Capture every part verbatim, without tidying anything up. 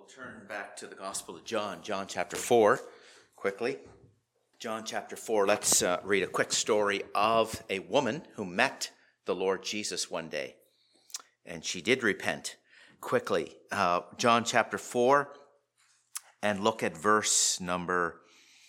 Turn back to the Gospel of John, John chapter four, quickly. John chapter four, let's uh, read a quick story of a woman who met the Lord Jesus one day. And she did repent quickly. Uh, John chapter four, and look at verse number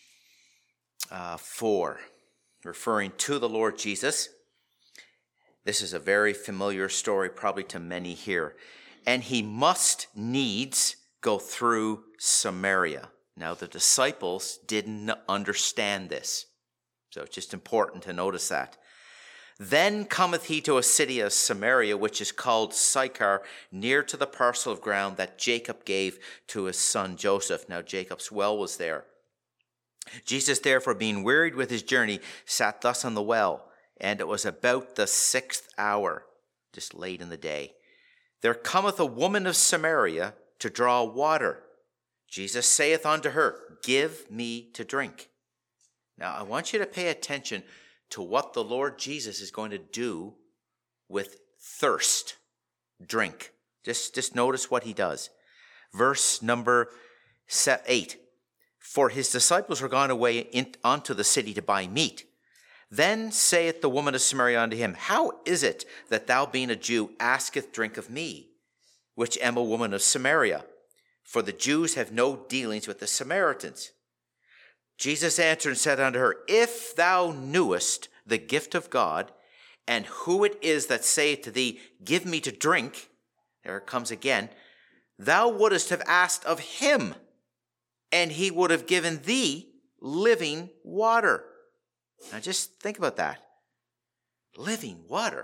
uh, four, referring to the Lord Jesus. This is a very familiar story, probably to many here. And he must needs go through Samaria. Now, the disciples didn't understand this, so it's just important to notice that. Then cometh he to a city of Samaria, which is called Sychar, near to the parcel of ground that Jacob gave to his son Joseph. Now, Jacob's well was there. Jesus, therefore, being wearied with his journey, sat thus on the well, and it was about the sixth hour, just late in the day. There cometh a woman of Samaria to draw water. Jesus saith unto her, Give me to drink. Now, I want you to pay attention to what the Lord Jesus is going to do with thirst. Drink. Just, just notice what he does. Verse number eight. For his disciples were gone away in, unto the city to buy meat. Then saith the woman of Samaria unto him, How is it that thou, being a Jew, asketh drink of me, which am a woman of Samaria? For the Jews have no dealings with the Samaritans. Jesus answered and said unto her, If thou knewest the gift of God, and who it is that saith to thee, Give me to drink, there it comes again, thou wouldest have asked of him, and he would have given thee living water. Now just think about that. Living water.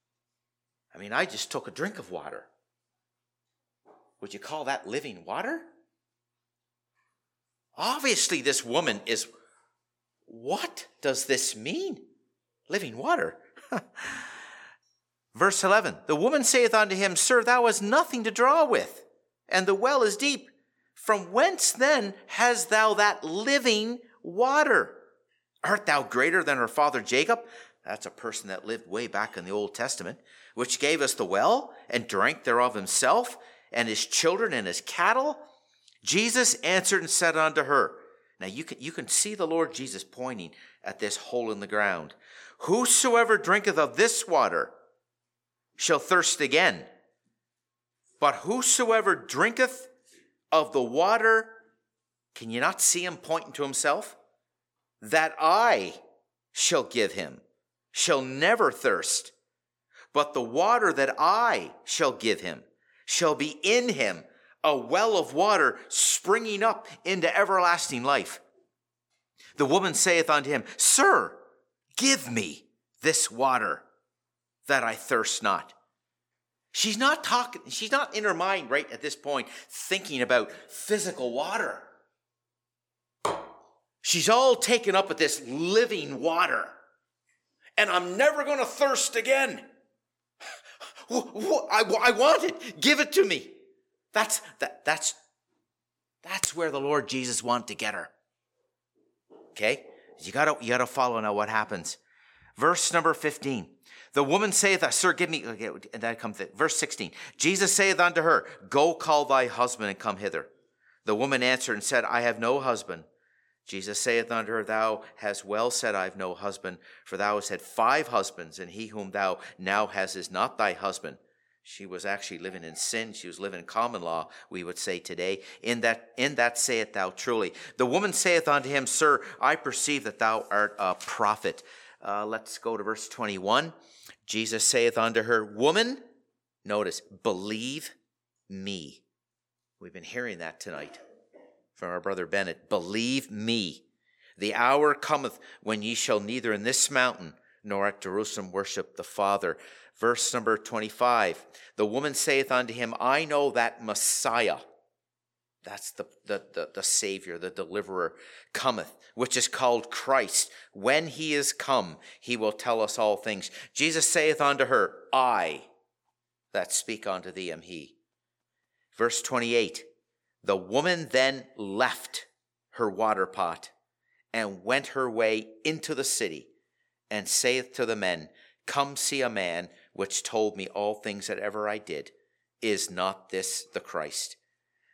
I mean, I just took a drink of water. Would you call that living water? Obviously, this woman is, what does this mean? Living water. Verse eleven, the woman saith unto him, Sir, thou hast nothing to draw with, and the well is deep. From whence then hast thou that living water? Art thou greater than our father Jacob? That's a person that lived way back in the Old Testament, which gave us the well and drank thereof himself, and his children and his cattle? Jesus answered and said unto her, now you can, you can see the Lord Jesus pointing at this hole in the ground. Whosoever drinketh of this water shall thirst again. But whosoever drinketh of the water, can you not see him pointing to himself? That I shall give him, shall never thirst. But the water that I shall give him shall be in him a well of water springing up into everlasting life. The woman saith unto him, Sir, give me this water that I thirst not. She's not talking, she's not in her mind right at this point thinking about physical water. She's all taken up with this living water. And I'm never going to thirst again. I, I want it. Give it to me. That's, that, that's, that's where the Lord Jesus wanted to get her. Okay? You gotta, you gotta follow now what happens. Verse number fifteen. The woman saith, Sir, give me, okay, and that comes, verse sixteen. Jesus saith unto her, Go call thy husband and come hither. The woman answered and said, I have no husband. Jesus saith unto her, Thou hast well said, I have no husband, for thou hast had five husbands, and he whom thou now hast is not thy husband. She was actually living in sin. She was living in common law, we would say today. In that, in that saith thou truly. The woman saith unto him, Sir, I perceive that thou art a prophet. Uh, let's go to verse twenty-one. Jesus saith unto her, Woman, notice, believe me. We've been hearing that tonight from our brother Bennett. Believe me, the hour cometh when ye shall neither in this mountain nor at Jerusalem worship the Father. Verse number twenty-five. The woman saith unto him, I know that Messiah, that's the, the, the, the Savior, the deliverer, cometh, which is called Christ. When he is come, he will tell us all things. Jesus saith unto her, I that speak unto thee am he. Verse twenty-eight. The woman then left her water pot and went her way into the city and saith to the men, Come see a man which told me all things that ever I did. Is not this the Christ?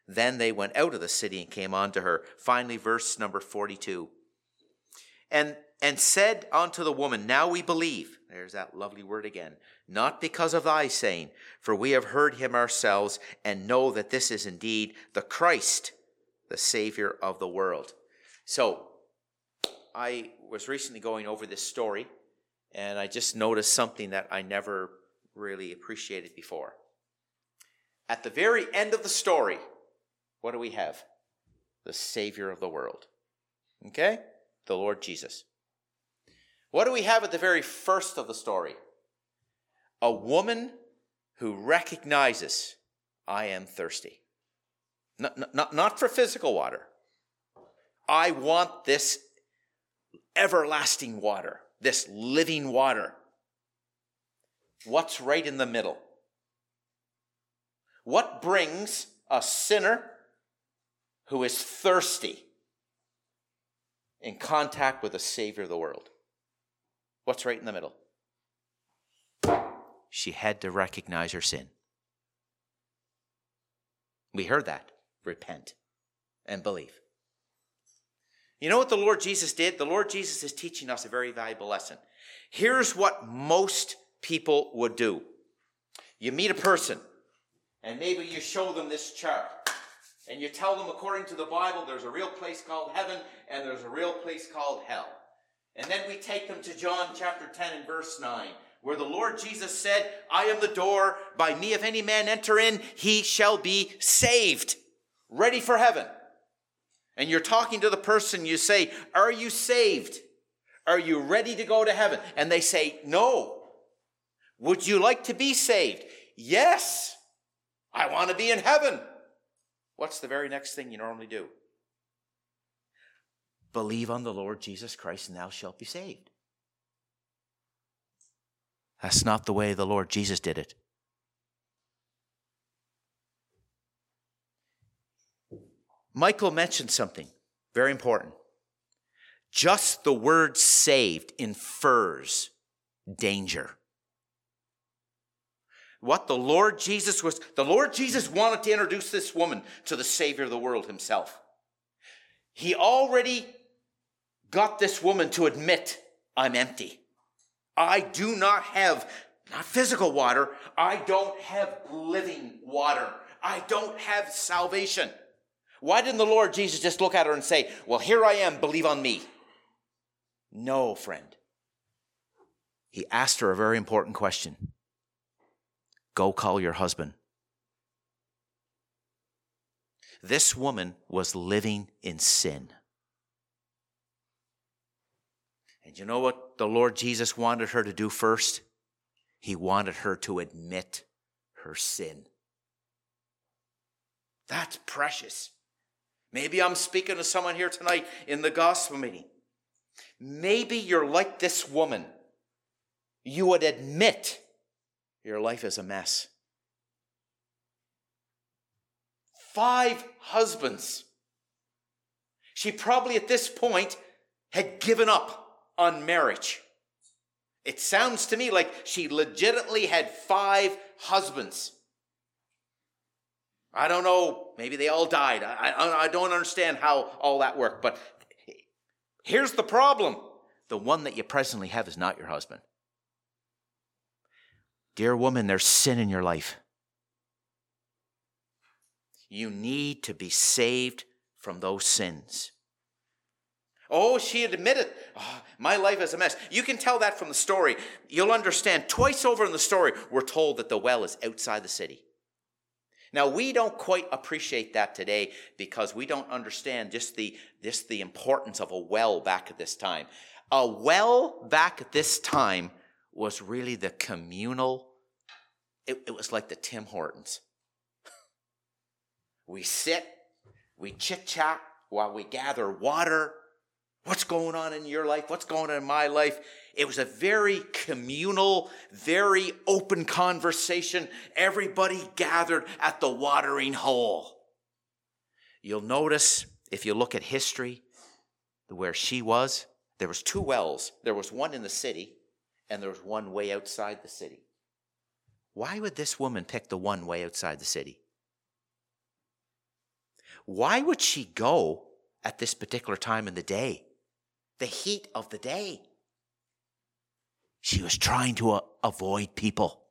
Then they went out of the city and came on to her. Finally, verse number forty-two. And, and said unto the woman, now we believe. There's that lovely word again. Not because of thy saying, for we have heard him ourselves and know that this is indeed the Christ, the Savior of the world. So, I was recently going over this story, and I just noticed something that I never really appreciated before. At the very end of the story, what do we have? The Savior of the world. Okay? The Lord Jesus. What do we have at the very first of the story? A woman who recognizes, I am thirsty. Not, not, not for physical water. I want this everlasting water, this living water. What's right in the middle? What brings a sinner who is thirsty in contact with the Savior of the world? What's right in the middle? She had to recognize her sin. We heard that. Repent and believe. You know what the Lord Jesus did? The Lord Jesus is teaching us a very valuable lesson. Here's what most people would do. You meet a person, and maybe you show them this chart. And you tell them, according to the Bible, there's a real place called heaven, and there's a real place called hell. And then we take them to John chapter ten and verse nine, where the Lord Jesus said, I am the door. By me, if any man enter in, he shall be saved. Ready for heaven. And you're talking to the person, you say, are you saved? Are you ready to go to heaven? And they say, no. Would you like to be saved? Yes. I want to be in heaven. What's the very next thing you normally do? Believe on the Lord Jesus Christ and thou shalt be saved. That's not the way the Lord Jesus did it. Michael mentioned something very important. Just the word saved infers danger. What the Lord Jesus was, the Lord Jesus wanted to introduce this woman to the Savior of the world himself. He already got this woman to admit, I'm empty. I do not have, not physical water, I don't have living water. I don't have salvation. Why didn't the Lord Jesus just look at her and say, well, here I am, believe on me? No, friend. He asked her a very important question. Go call your husband. This woman was living in sin. And you know what the Lord Jesus wanted her to do first? He wanted her to admit her sin. That's precious. Maybe I'm speaking to someone here tonight in the gospel meeting. Maybe you're like this woman. You would admit your life is a mess. Five husbands. She probably at this point had given up on marriage. It sounds to me like she legitimately had five husbands. I don't know, maybe they all died. I, I, I don't understand how all that worked, but here's the problem. The one that you presently have is not your husband. Dear woman, there's sin in your life. You need to be saved from those sins. Oh, she had admitted, oh, my life is a mess. You can tell that from the story. You'll understand. Twice over in the story, we're told that the well is outside the city. Now, we don't quite appreciate that today because we don't understand just the, just the importance of a well back at this time. A well back at this time was really the communal, it, it was like the Tim Hortons. We sit, we chit-chat while we gather water. What's going on in your life? What's going on in my life? It was a very communal, very open conversation. Everybody gathered at the watering hole. You'll notice, if you look at history, where she was, there was two wells. There was one in the city, and there was one way outside the city. Why would this woman pick the one way outside the city? why would she go at this particular time in the day? The heat of the day. She was trying to uh, avoid people.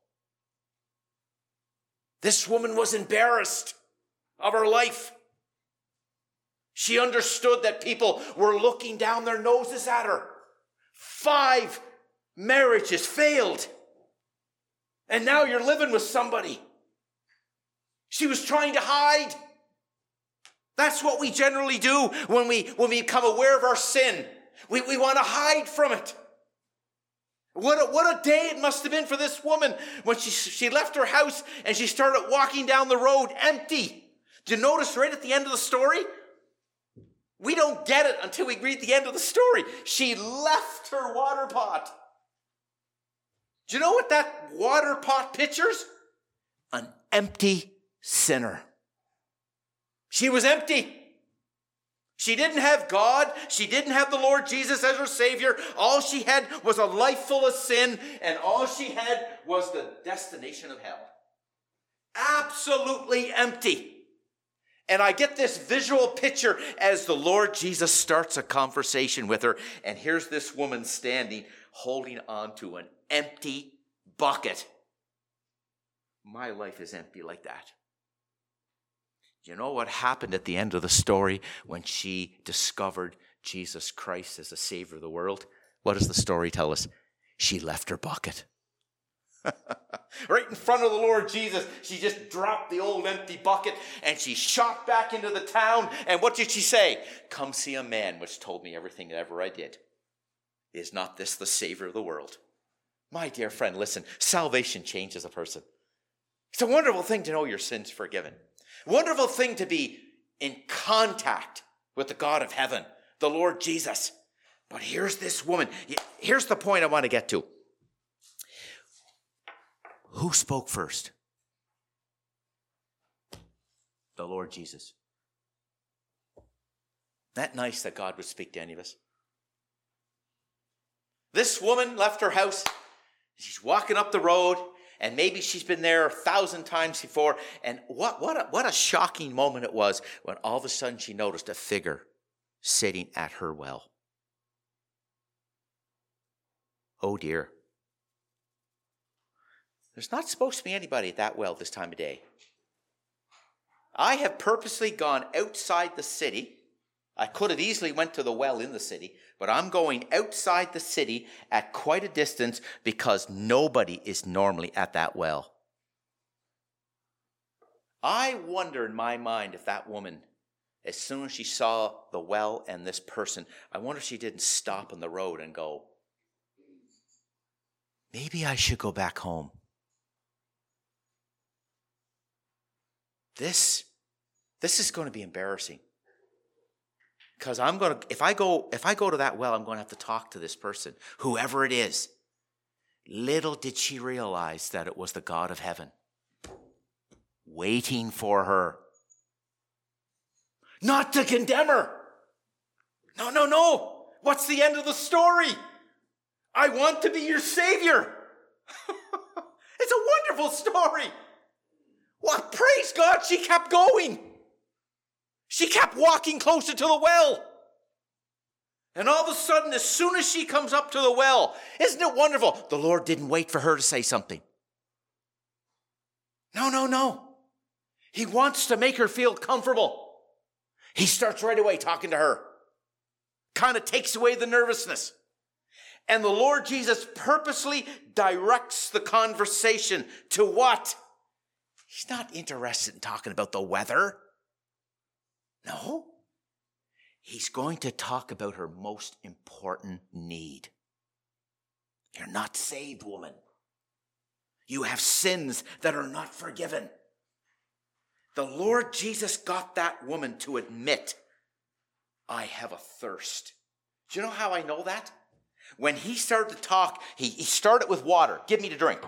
This woman was embarrassed of her life. She understood that people were looking down their noses at her. Five marriages failed. And now you're living with somebody. She was trying to hide. That's what we generally do when we, when we become aware of our sin. We, we want to hide from it. What a, what a day it must have been for this woman when she, she left her house and she started walking down the road empty. Do you notice right at the end of the story? We don't get it until we read the end of the story. She left her water pot. Do you know what that water pot pictures? An empty sinner. She was empty. She didn't have God. She didn't have the Lord Jesus as her Savior. All she had was a life full of sin, and all she had was the destination of hell. Absolutely empty. And I get this visual picture as the Lord Jesus starts a conversation with her, and here's this woman standing, holding on to an empty bucket. My life is empty like that. You know what happened at the end of the story when she discovered Jesus Christ as the Savior of the world? What does the story tell us? She left her bucket. Right in front of the Lord Jesus, she just dropped the old empty bucket and she shot back into the town. And what did she say? Come see a man which told me everything that ever I did. Is not this the Savior of the world? My dear friend, listen, salvation changes a person. It's a wonderful thing to know your sins forgiven. Wonderful thing to be in contact with the God of heaven, the Lord Jesus. But here's this woman. Here's the point I want to get to. Who spoke first? The Lord Jesus. Isn't that nice that God would speak to any of us? This woman left her house. She's walking up the road. And maybe she's been there a thousand times before. And what, what, a, what a shocking moment it was when all of a sudden she noticed a figure sitting at her well. Oh dear. There's not supposed to be anybody at that well this time of day. I have purposely gone outside the city. I could have easily went to the well in the city, but I'm going outside the city at quite a distance because nobody is normally at that well. I wonder in my mind if that woman, as soon as she saw the well and this person, I wonder if she didn't stop on the road and go, maybe I should go back home. This, this is going to be embarrassing. Because I'm going to, if I go, if I go to that well, I'm going to have to talk to this person, whoever it is. Little did she realize that it was the God of heaven, waiting for her. Not to condemn her. No, no, no. What's the end of the story? I want to be your Savior. It's a wonderful story. Well, praise God, she kept going. She kept walking closer to the well. And all of a sudden, as soon as she comes up to the well, isn't it wonderful? The Lord didn't wait for her to say something. No, no, no. He wants to make her feel comfortable. He starts right away talking to her. Kind of takes away the nervousness. And the Lord Jesus purposely directs the conversation to what? He's not interested in talking about the weather. No. He's going to talk about her most important need. You're not saved, woman. You have sins that are not forgiven. The Lord Jesus got that woman to admit, I have a thirst. Do you know how I know that? When he started to talk, he, he started with water. Give me to drink.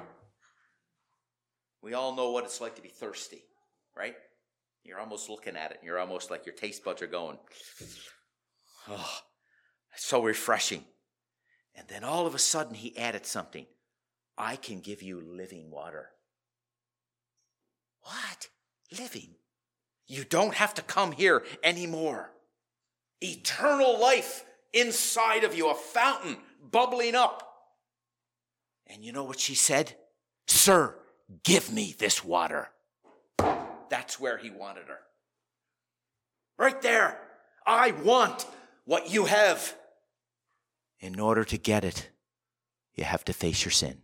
We all know what it's like to be thirsty, right? You're almost looking at it. And you're almost like your taste buds are going. Oh, so refreshing. And then all of a sudden he added something. I can give you living water. What? Living? You don't have to come here anymore. Eternal life inside of you, a fountain bubbling up. And you know what she said? Sir, give me this water. That's where he wanted her. Right there. I want what you have. In order to get it, you have to face your sin.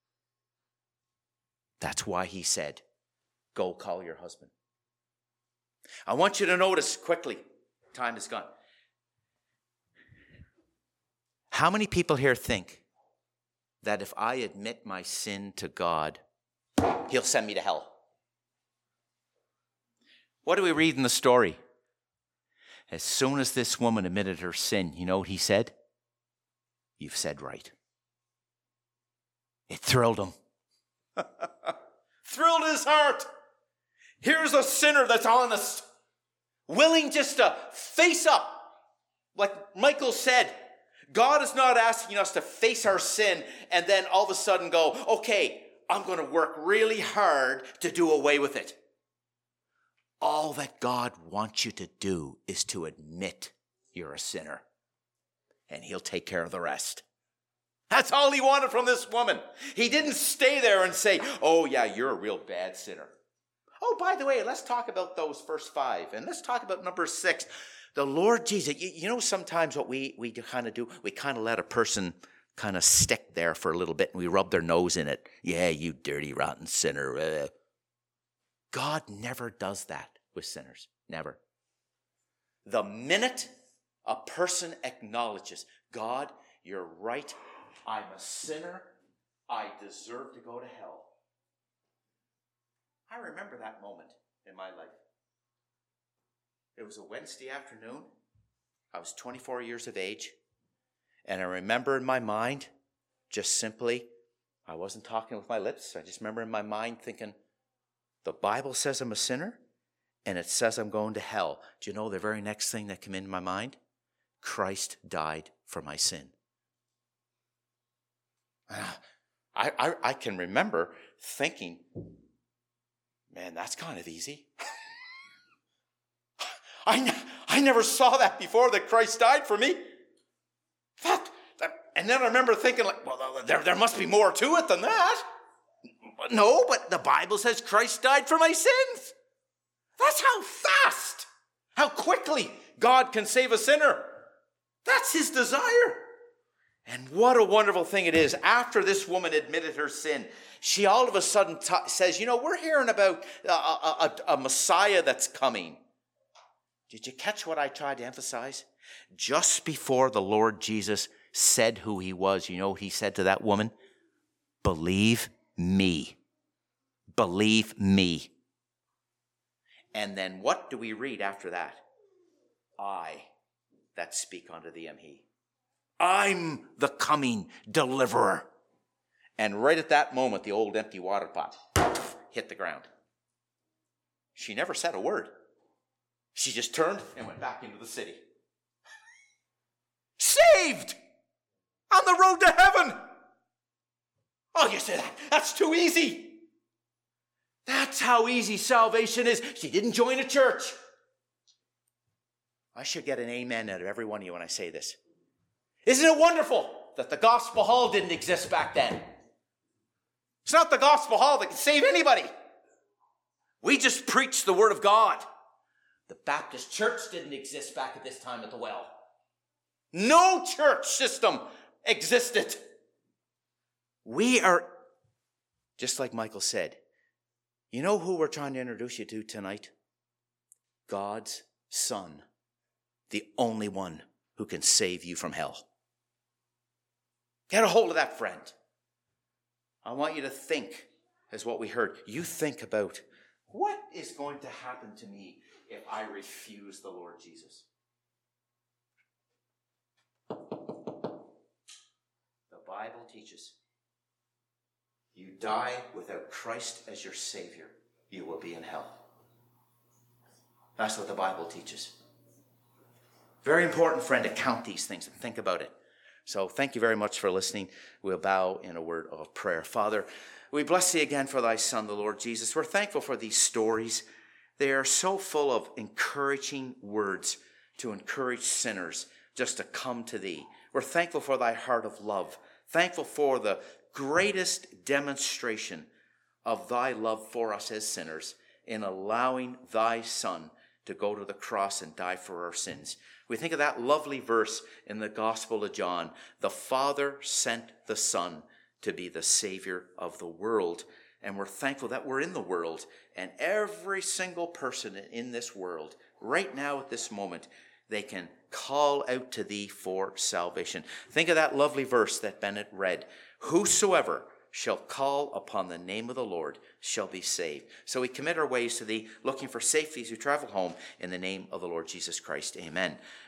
That's why he said, go call your husband. I want you to notice quickly, time is gone. How many people here think that if I admit my sin to God, he'll send me to hell? What do we read in the story? As soon as this woman admitted her sin, you know what he said? You've said right. It thrilled him. Thrilled his heart. Here's a sinner that's honest, willing just to face up. Like Michael said, God is not asking us to face our sin and then all of a sudden go, okay, I'm going to work really hard to do away with it. All that God wants you to do is to admit you're a sinner, and he'll take care of the rest. That's all he wanted from this woman. He didn't stay there and say, oh yeah, you're a real bad sinner. Oh, by the way, let's talk about those first five, and let's talk about number six. The Lord Jesus, you, you know sometimes what we, we kind of do, we kind of let a person kind of stick there for a little bit, and we rub their nose in it. Yeah, you dirty, rotten sinner. Uh, God never does that with sinners. Never. The minute a person acknowledges, God, you're right, I'm a sinner, I deserve to go to hell. I remember that moment in my life. It was a Wednesday afternoon. I was twenty-four years of age. And I remember in my mind, just simply, I wasn't talking with my lips. I just remember in my mind thinking, the Bible says I'm a sinner, and it says I'm going to hell. Do you know the very next thing that came into my mind? Christ died for my sin. I, I, I can remember thinking, man, that's kind of easy. I, I never saw that before, that Christ died for me. That, that, and then I remember thinking, like, well, there, there must be more to it than that. No, but the Bible says Christ died for my sins. That's how fast, how quickly God can save a sinner. That's his desire. And what a wonderful thing it is. After this woman admitted her sin, she all of a sudden t- says, you know, we're hearing about a, a, a, a Messiah that's coming. Did you catch what I tried to emphasize? Just before the Lord Jesus said who he was, you know what he said to that woman? Believe me. Believe me. And then what do we read after that? I that speak unto thee am he. I'm the coming deliverer. And right at that moment, the old empty water pot hit the ground. She never said a word. She just turned and went back into the city. Saved! On the road to heaven! Oh, you say that? That's too easy. That's how easy salvation is. She didn't join a church. I should get an amen out of every one of you when I say this. Isn't it wonderful that the gospel hall didn't exist back then? It's not the gospel hall that can save anybody. We just preach the word of God. The Baptist church didn't exist back at this time at the well. No church system existed. We are, just like Michael said, you know who we're trying to introduce you to tonight? God's Son, the only one who can save you from hell. Get a hold of that, friend. I want you to think, as what we heard, you think about, what is going to happen to me if I refuse the Lord Jesus? The Bible teaches, you die without Christ as your Savior, you will be in hell. That's what the Bible teaches. Very important, friend, to count these things and think about it. So thank you very much for listening. We'll bow in a word of prayer. Father, we bless thee again for thy Son, the Lord Jesus. We're thankful for these stories They are so full of encouraging words to encourage sinners just to come to thee. We're thankful for thy heart of love, thankful for the greatest demonstration of thy love for us as sinners in allowing thy Son to go to the cross and die for our sins. We think of that lovely verse in the Gospel of John. The Father sent the Son to be the Savior of the world. And we're thankful that we're in the world. And every single person in this world, right now at this moment, they can call out to thee for salvation. Think of that lovely verse that Bennett read. Whosoever shall call upon the name of the Lord shall be saved. So we commit our ways to thee, looking for safety as we travel home in the name of the Lord Jesus Christ. Amen.